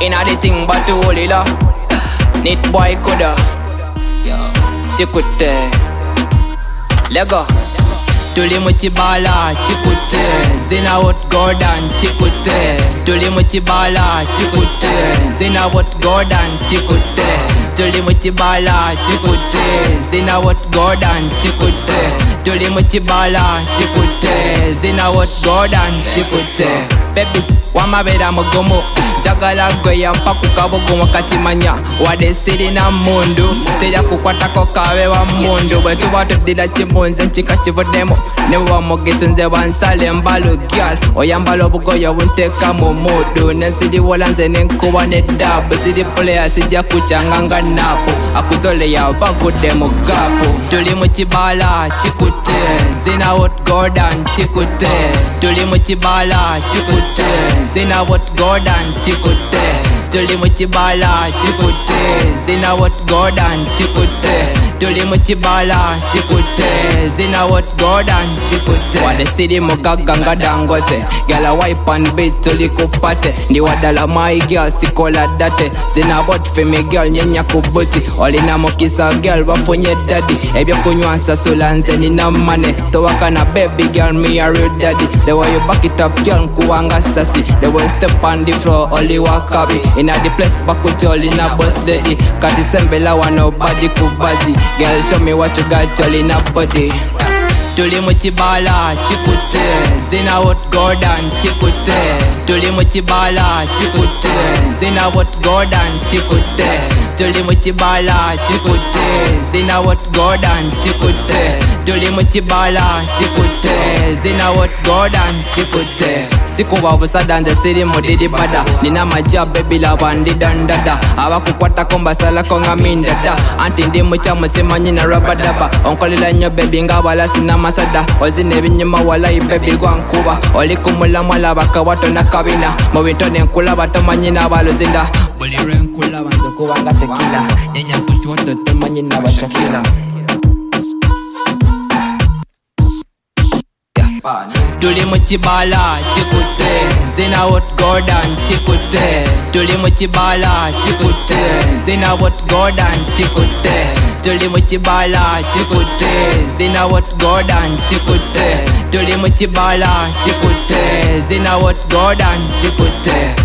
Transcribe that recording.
Inna the thing but to hold it up. Need boy coulda Chikute Lego Tuli muchibala chikute Zina what Gordon chikute Tuli muchibala chikute Zina what Gordon chikute Tuli muchibala chikute Zina what Gordon chikute Tuli muchibala chikute Zina what Gordon chikute Baby wamabera mugomo Jagala goya mpaku kabugumo katimanya Wade siri na mundu Teja kukwatako kawe wa mundu Bwetu watu dila chibunze nchika chivodemo Newa mogisunze wansale mbalo gyal Oyambalo bugoya wunteka mumudu Nesidi walanze nenkuwa nedabu Sidi player sija kuchanganga napo Akuzole ya bagude mugapu Tuli muchibala chikute Zina what Gordon chikute Tuli muchibala chikute Zina what Gordon chikute Tuli muchibala chikute Zina what Gordon chikute Tuli muchibala chikute Zina what Gordon chikute Wade sidi mugaga nga dangote Gala wipe and beat tuli kupate Ndi wadala my girl sikola date Zina bot fe me girl nyenya kubuti Olina mokisa girl wafunye daddy Ebyo kunywansa sulanze nina mane Towaka na baby girl me a real daddy The way you back it up girl nkuwanga sasi The way you step on the floor only wakabi Inna the place bakutol inna boss lady Kati sembela wa nobody kubazi Girl show me what you got all in a body Tuli muchibala chikute Zina what Gordon chikute Tuli muchibala chikute Zina what Gordon chikute Tuli muchibala chikute Zina what Gordon chikute Tuli muchibala chikute Zina what Gordon chikute Sikuwa busadanze siri modidi bada Nina majab baby la wandi dandada Awa kukwata komba sala konga mindada Anti ndi mucha musima nyina rabadaba Onkolila nyo baby nga wala sina masada Ozine binyuma wala baby gwankuba Oli kumula mwala baka wato na kabina Mwinto nenkula bato manyina waluzinda Buli renkula wanzo kuwanga tequila Nyenya kutu wato temanyina wa Shakira Tuli muchibala chikute Zina what Gordon chikute Tuli muchibala chikute Zina what Gordon chikute Tuli muchibala chikute Zina what Gordon chikute Tuli muchibala chikute Zina what Gordon chikute